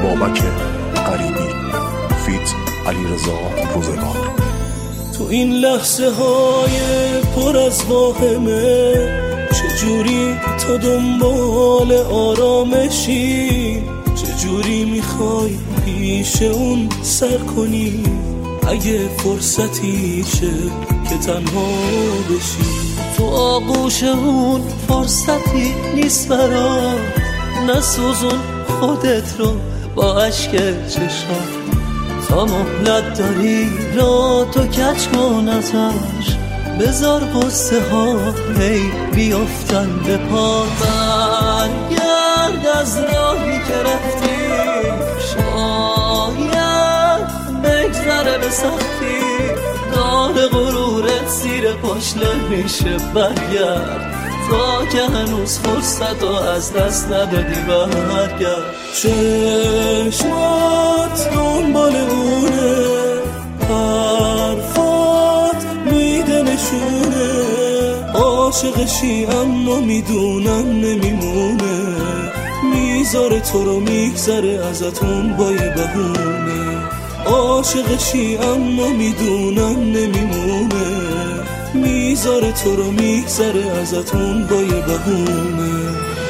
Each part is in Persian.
بابک غریبی فیت علیرضا روزگار. تو این لحظه های پر از واهمه چجوری تو دنبال آرامشی، چجوری میخوای پیش اون سر کنی اگه فرصتی شه که تنها بشی. تو آغوش اون فرصتی نیست برات، نسوزون خودت رو با عشق چشات. تا مهلت داری را تو کج کن ازش، بذار قصه ها هی بیافتن به پا. برگرد از راهی که رفتی، شاید بگذره به سختی. دار غرورت زیر پاش نمیشه، برگرد تا که هنوز فرصت رو از دست ندادی. برگرد. چشمات دنبال اونه، حرفات میده نشونه، عاشقشی اما میدونم نمیمونه، میذاره تو رو میگذره ازتون با یه بهونه. عاشقشی اما میدونم نمیمونه، میذاره تو رو میگذره ازتون با یه بهونه.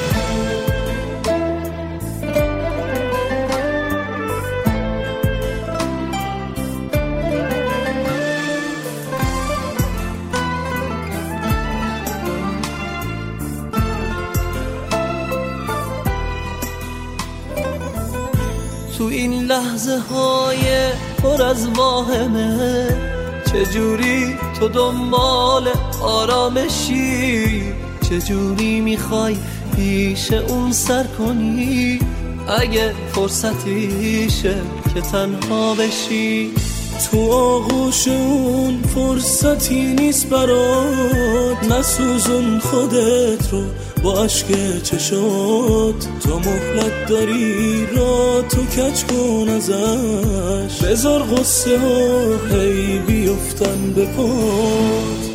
تو این لحظه های پر از واهمه چجوری تو دنبال آرامشی، چجوری میخوای پیش اون سر کنی اگه فرصتی شه که تنها بشی. تو آغوش اون فرصتی نیست برات، نسوزون خودت رو با عشق چشات. تا مهلت داری را تو کج کن ازش، بذار غصه ها هی بیفتن به پات.